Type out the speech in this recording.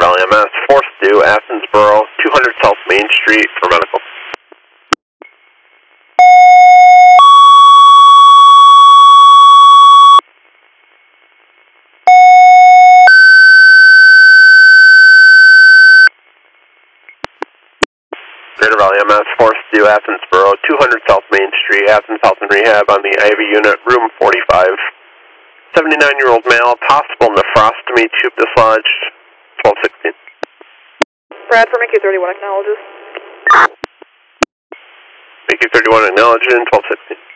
Valley MS, Force Due, Athensboro, 200 South Main Street for medical. Greater Valley MS, Force Due, Athensboro, 200 South Main Street, Athens Health and Rehab on the IV unit, room 45. 79-year-old male, possible nephrostomy, tube dislodged, 1216. Brad for Mickey 31 acknowledges. Mickey 31 acknowledging, 1216.